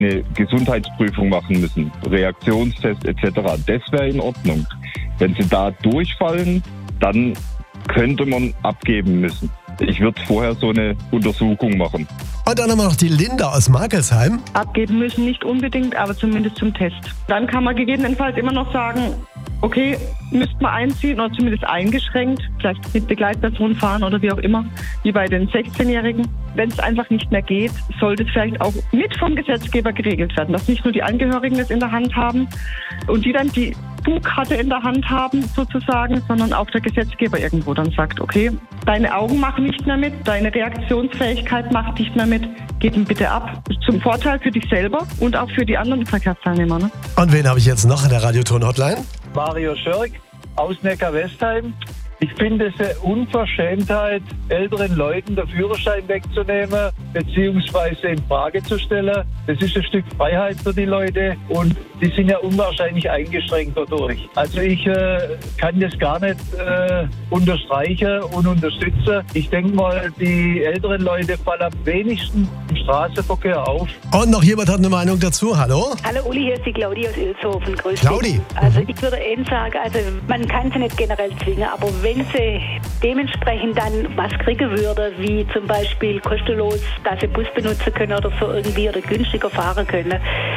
eine Gesundheitsprüfung machen müssen, Reaktionstest etc. Das wäre in Ordnung. Wenn sie da durchfallen, dann könnte man abgeben müssen. Ich würde vorher so eine Untersuchung machen. Und dann haben wir noch die Linda aus Markelsheim. Abgeben müssen nicht unbedingt, aber zumindest zum Test. Dann kann man gegebenenfalls immer noch sagen, okay, müsste man einziehen oder zumindest eingeschränkt, vielleicht mit Begleitperson fahren oder wie auch immer, wie bei den 16-Jährigen. Wenn es einfach nicht mehr geht, sollte es vielleicht auch mit vom Gesetzgeber geregelt werden, dass nicht nur die Angehörigen das in der Hand haben und die dann die Bugkarte in der Hand haben sozusagen, sondern auch der Gesetzgeber irgendwo dann sagt, okay, deine Augen machen nicht mehr mit, deine Reaktionsfähigkeit macht nicht mehr mit, gib ihn bitte ab. Zum Vorteil für dich selber und auch für die anderen Verkehrsteilnehmer. Ne? Und wen habe ich jetzt noch in der Radioton-Hotline? Mario Schörk aus Neckar-Westheim. Ich finde es eine Unverschämtheit, älteren Leuten den Führerschein wegzunehmen beziehungsweise in Frage zu stellen. Das ist ein Stück Freiheit für die Leute und die sind ja unwahrscheinlich eingeschränkt dadurch. Also ich kann das gar nicht unterstreichen und unterstützen. Ich denke mal, die älteren Leute fallen am wenigsten im Straßenverkehr auf. Und noch jemand hat eine Meinung dazu. Hallo? Hallo Uli, hier ist die Claudi aus Ilshofen. Grüß dich. Claudi. Also ich würde eben sagen, also man kann sie nicht generell zwingen, aber wenn sie dementsprechend dann was kriegen würde, wie zum Beispiel kostenlos, dass sie Bus benutzen können oder so irgendwie oder günstiger fahren können,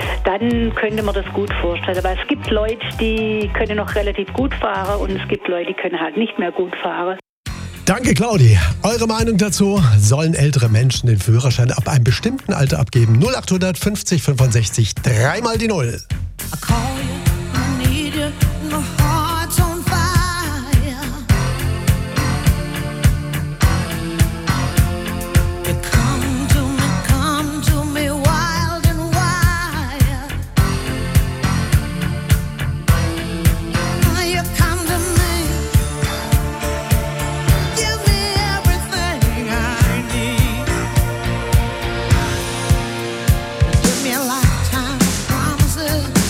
dann könnte man das gut vorstellen. Weil es gibt Leute, die können noch relativ gut fahren und es gibt Leute, die können halt nicht mehr gut fahren. Danke, Claudi. Eure Meinung dazu? Sollen ältere Menschen den Führerschein ab einem bestimmten Alter abgeben? 0800 50 65 3 die 0. Lifetime promises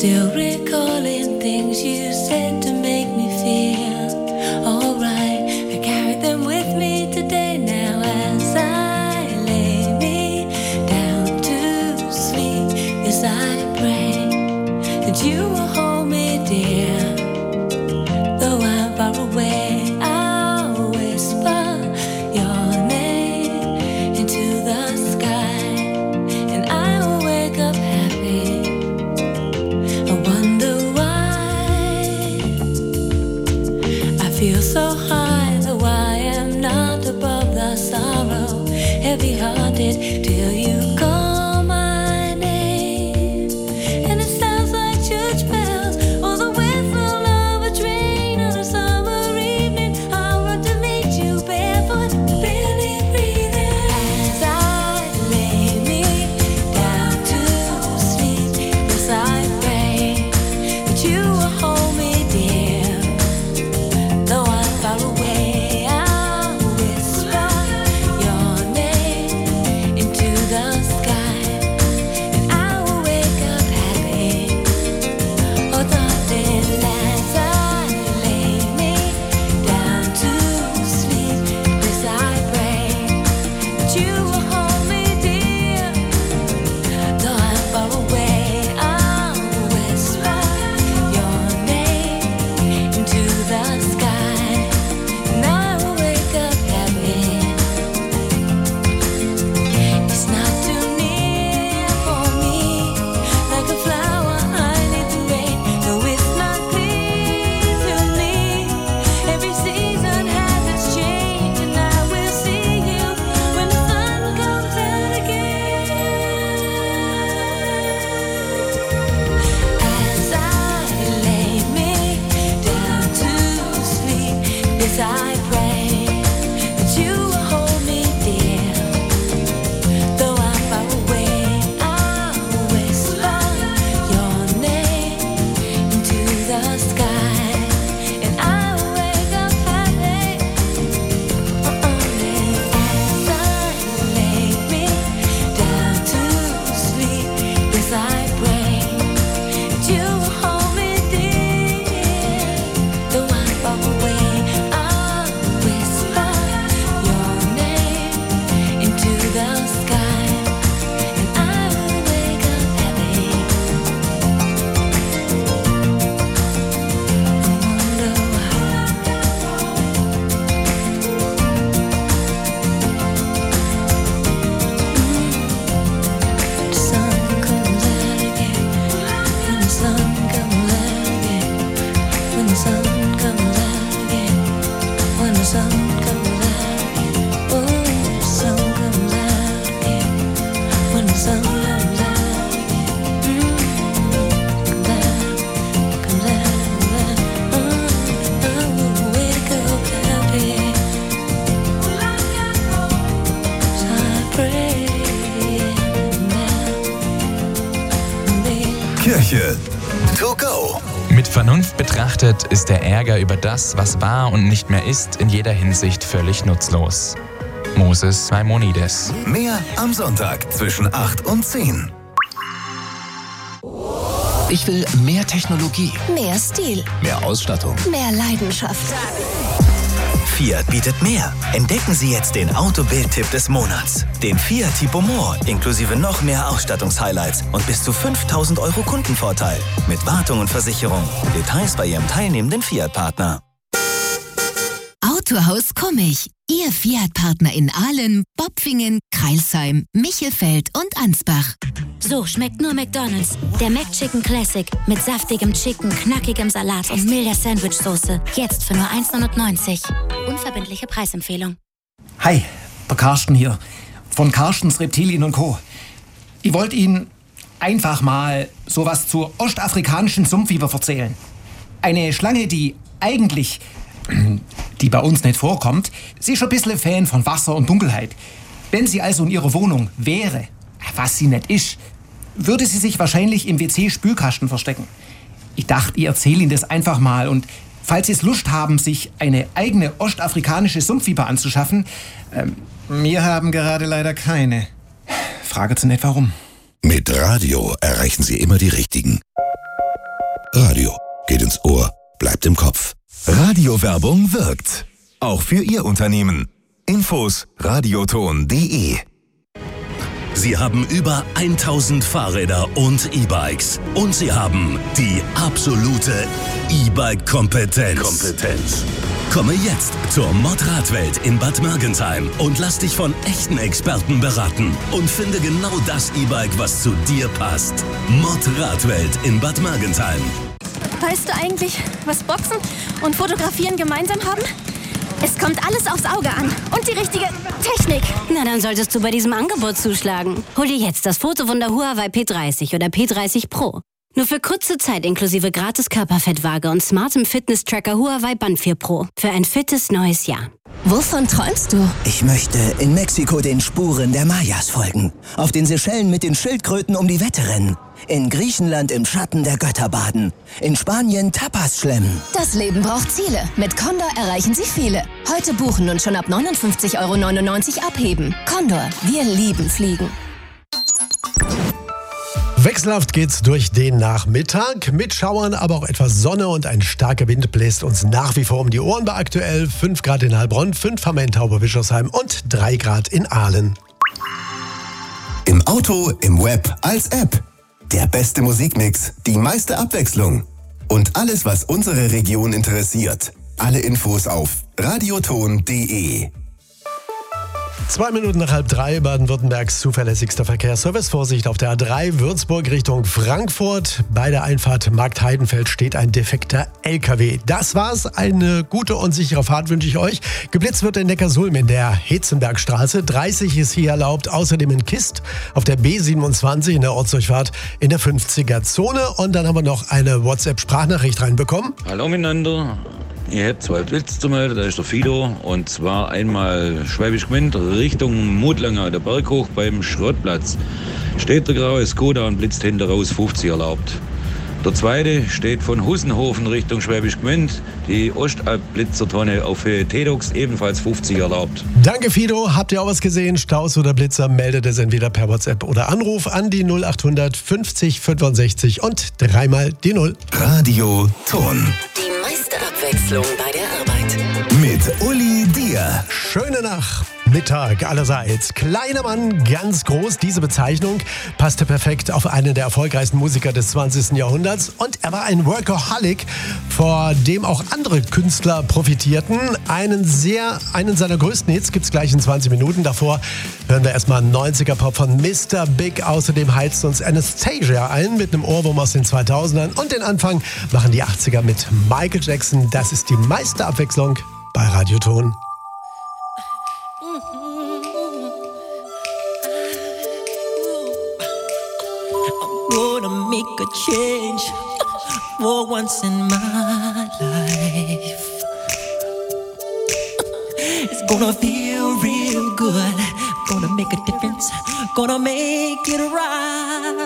Still recalling things you said to make me feel alright. I carry them with me today now as I lay me down to sleep. Yes, I pray that you will hold me dear. Though I'm far away, I'll whisper your name into the sky, and I will wake up happy. I wonder why I feel so high, though I am not above the sorrow. Heavy-hearted till you call my name, and it sounds like church bells or the whistle of a train on a summer evening. I'll run to meet you barefoot, barely breathing, as I lay me down to sleep. Yes, I pray that you will hold me dear. Though I'm far away, I'll whisper your name into the sky, and I will wake up happy. Oh, darling, as I lay me down to sleep, yes, I pray that you will hold me dear. Though I'm far away, I'll whisper your name into the sky, and I will wake up happy. It's not too near for me, like a flower I need the rain. Though it's not clear to me, every season has its change, and I will see you when the sun comes out again. As I lay me down to sleep, yes, I pray that you will hold me dear. Though I'm far away, I'll whisper your name into the sky, and I will wake up happy. As I lay me down to sleep, yes, I pray that you will hold me dear. Though I'm far away, I'll whisper your name into the sky, and I will wake up happy. The sun comes out again. When the sun comes out again. When the sun comes out again. When the sun comes out again. Oh, the sun comes out again. When the sun comes out again. Comes out. I will wake up happy. So I pray Kirche to go. Mit Vernunft betrachtet ist der Ärger über das, was war und nicht mehr ist, in jeder Hinsicht völlig nutzlos. Moses Maimonides. Mehr am Sonntag zwischen 8 und 10. Ich will mehr Technologie, Mehr Stil, mehr Ausstattung. mehr Leidenschaft. Fiat bietet mehr. Entdecken Sie jetzt den Autobild-Tipp des Monats. Den Fiat Tipo More inklusive noch mehr Ausstattungshighlights und bis zu 5.000 € Kundenvorteil. Mit Wartung und Versicherung. Details bei Ihrem teilnehmenden Fiat-Partner. Autohaus Kommich. Ihr Fiat-Partner in Ahlen, Bopfingen, Crailsheim, Michelfeld und Ansbach. So schmeckt nur McDonald's. Der McChicken Classic mit saftigem Chicken, knackigem Salat und milder Sandwichsoße. Jetzt für nur 1,99 €. Unverbindliche Preisempfehlung. Hi, der Karsten hier. Von Karstens Reptilien & Co. Ich wollte Ihnen einfach mal sowas zur ostafrikanischen Sumpfviper erzählen. Eine Schlange, die eigentlich, die bei uns nicht vorkommt, sie ist schon ein bisschen Fan von Wasser und Dunkelheit. Wenn sie also in ihrer Wohnung wäre, was sie nicht ist, würde sie sich wahrscheinlich im WC-Spülkasten verstecken. Ich dachte, ich erzähle Ihnen das einfach mal und falls Sie es Lust haben, sich eine eigene ostafrikanische Sumpfviper anzuschaffen, wir haben gerade leider keine. Frage Sie nicht warum. Mit Radio erreichen Sie immer die Richtigen. Radio geht ins Ohr, bleibt im Kopf. Radiowerbung wirkt. Auch für Ihr Unternehmen. Infos radioton.de. Sie haben über 1000 Fahrräder und E-Bikes. Und Sie haben die absolute E-Bike-Kompetenz. Komme jetzt zur Mod-Radwelt in Bad Mergentheim und lass dich von echten Experten beraten. Und finde genau das E-Bike, was zu dir passt. Mod-Radwelt in Bad Mergentheim. Weißt du eigentlich, was Boxen und Fotografieren gemeinsam haben? Es kommt alles aufs Auge an. Und die richtige Technik. Na, dann solltest du bei diesem Angebot zuschlagen. Hol dir jetzt das Fotowunder Huawei P30 oder P30 Pro. Nur für kurze Zeit inklusive gratis Körperfettwaage und smartem Fitness-Tracker Huawei Band 4 Pro. Für ein fittes neues Jahr. Wovon träumst du? Ich möchte in Mexiko den Spuren der Mayas folgen. Auf den Seychellen mit den Schildkröten um die Wette rennen. In Griechenland im Schatten der Götter baden. In Spanien Tapas schlemmen. Das Leben braucht Ziele. Mit Condor erreichen Sie viele. Heute buchen und schon ab 59,99 € abheben. Condor, wir lieben Fliegen. Wechselhaft geht's durch den Nachmittag. Mit Schauern, aber auch etwas Sonne und ein starker Wind bläst uns nach wie vor um die Ohren bei aktuell 5 Grad in Heilbronn, 5 haben wir in Tauberbischofsheim und 3 Grad in Aalen. Im Auto, im Web, als App. Der beste Musikmix, die meiste Abwechslung. Und alles, was unsere Region interessiert. Alle Infos auf radioton.de. 2 Minuten nach 2:30, Baden-Württembergs zuverlässigster Verkehrsservice. Vorsicht auf der A3 Würzburg Richtung Frankfurt. Bei der Einfahrt Markt-Heidenfeld steht ein defekter LKW. Das war's. Eine gute und sichere Fahrt wünsche ich euch. Geblitzt wird in Neckarsulm in der Hetzenbergstraße. 30 ist hier erlaubt. Außerdem in Kist auf der B27 in der Ortsdurchfahrt in der 50er-Zone. Und dann haben wir noch eine WhatsApp-Sprachnachricht reinbekommen. Hallo miteinander. Ich hätte 2 Blitze zu melden, da ist der Fido. Und zwar einmal Schwäbisch Gmünd Richtung Mutlanger, der Berg hoch beim Schrottplatz. Steht der graue Skoda und blitzt hinter raus 50 erlaubt. Der zweite steht von Hussenhofen Richtung Schwäbisch Gmünd, die Ostalb-Blitzertonne auf Tedox, ebenfalls 50 erlaubt. Danke Fido, habt ihr auch was gesehen? Staus oder Blitzer, meldet es entweder per WhatsApp oder Anruf an die 0800 50 65 und 3 die 0. Radio Ton. Die meiste Abwechslung bei der Arbeit. Mit Uli Dier. Schöne Nachmittag allerseits. Kleiner Mann, ganz groß. Diese Bezeichnung passte perfekt auf einen der erfolgreichsten Musiker des 20. Jahrhunderts. Und er war ein Workaholic, vor dem auch andere Künstler profitierten. Einen seiner größten Hits gibt's gleich in 20 Minuten. Davor hören wir erstmal 90er-Pop von Mr. Big. Außerdem heizt uns Anastasia ein mit einem Ohrwurm aus den 2000ern. Und den Anfang machen die 80er mit Michael Jackson. Das ist die meiste Abwechslung bei Radio Ton. Gonna make a change for once in my life. It's gonna feel real good. Gonna make a difference. Gonna make it right.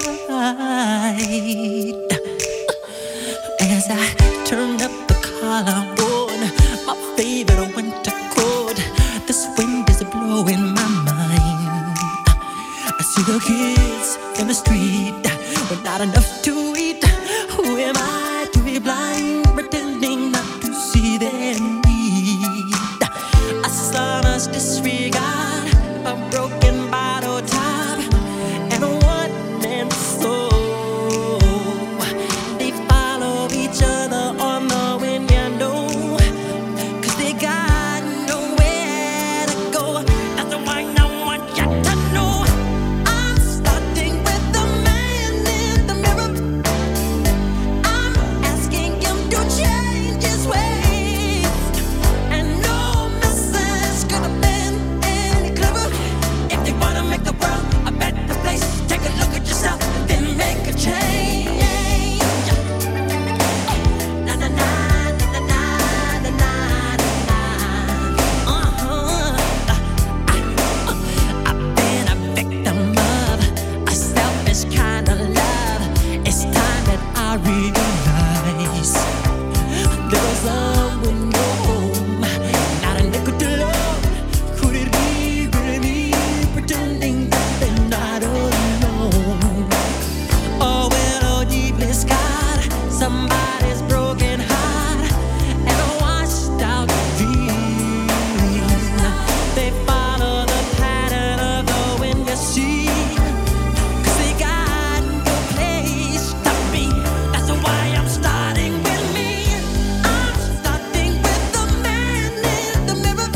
As I turn up the collar on my favorite winter coat, this wind is blowing my mind. I see the kids in the street with not enough to eat. Who am I to be blind, pretending not to see their need? A sonorous disregard, a broken bottle top, and a one-man soul. They follow each other on the window, 'cause they got nowhere to go. That's the one I want you to know. I'm starting with the man in the mirror. somebody's broken heart and washed out dreams. They follow the pattern of the wind you see, 'cause they got no place to be. That's why I'm starting with me. I'm starting with the man in the mirror.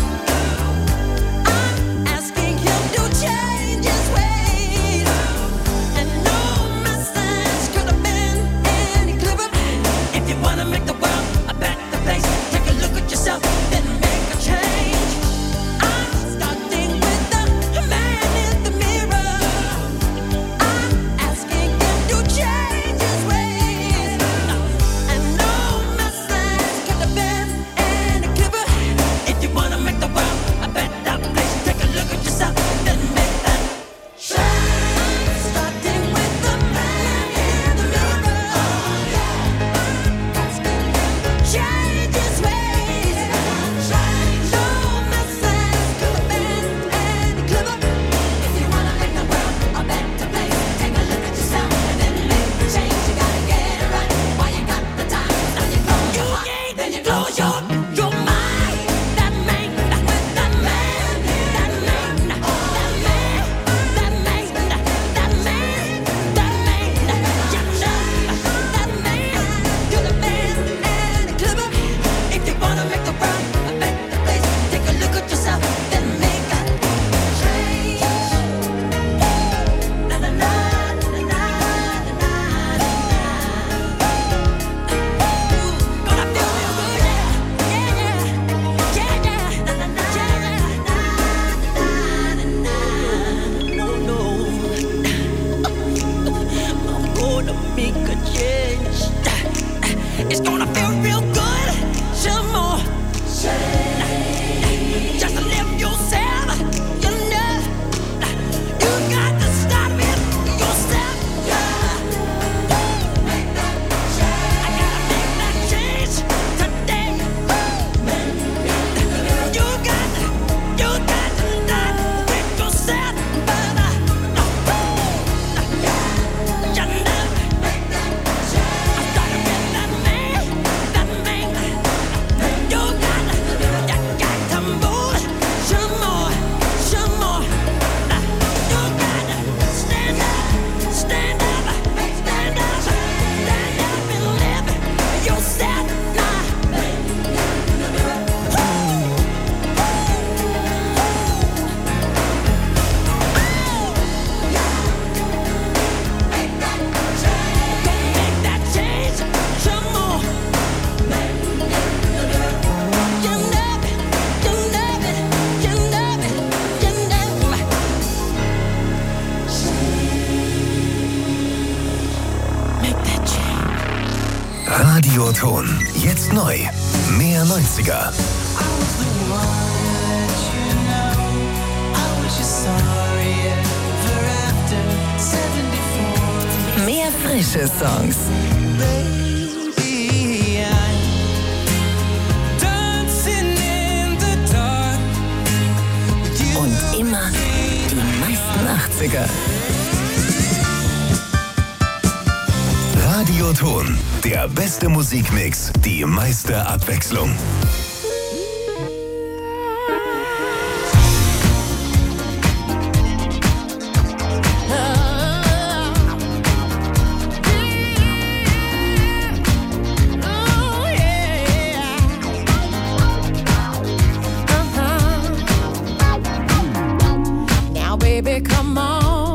I'm asking him to change his ways, and no message could have been any clearer. If you wanna make the world a better place, take a look at yourself, then make a change. I'm starting with the man in the mirror. I'm asking him to change his ways, and no message could have been any clearer. If you wanna make the world a better place, take a look at yourself, then make that change. I'm starting with the man in the mirror. Asking him to change his ways. No message could have been any clearer. If you wanna make the world a better place, take a look at yourself and then make the change. You gotta get it right while you got the time. Now you close your heart, then you close your mind. That man, with that man, that man, that man, that man, that man, that man, you know, that man could have been any clearer. If you wanna make the world a better place, take a look at yourself, then make that change. Na na na na na na na. Gonna feel real good, yeah, yeah, yeah, yeah. Na na na, yeah, na na na na. No, no. I'm gonna make a change. It's gonna feel real good. Some more. Just live yourself. You know, you got to start with yourself. Make that change. I gotta make that change today. You got to start with yourself, brother. You know, make that change. I'm starting with that man. You got to move some more. You got to stand up, stand up, stand up, stand up and live yourself now. Make that change some more. You love it, you love it, you love it, you love it. Make that change. Radioton. Jetzt neu. Mehr 90er. Mehr frische Songs. Und immer die meisten 80er. Radioton. Der beste Musikmix. Die meiste Abwechslung. Now, baby, come on.